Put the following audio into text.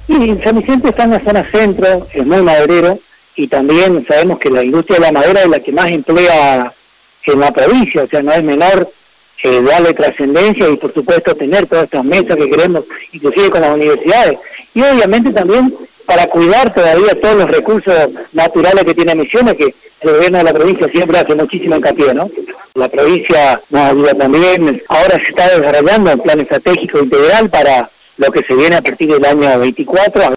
Y San Vicente está en la zona centro, es muy maderero, y también sabemos que la industria de la madera es la que más emplea en la provincia, o sea, no es menor darle trascendencia y por supuesto tener todas estas mesas que queremos, inclusive con las universidades, y obviamente también para cuidar todavía todos los recursos naturales que tiene Misiones, que el gobierno de la provincia siempre hace muchísimo hincapié, ¿no? La provincia nos ayuda también, ahora se está desarrollando un plan estratégico integral para lo que se viene a partir del año 24.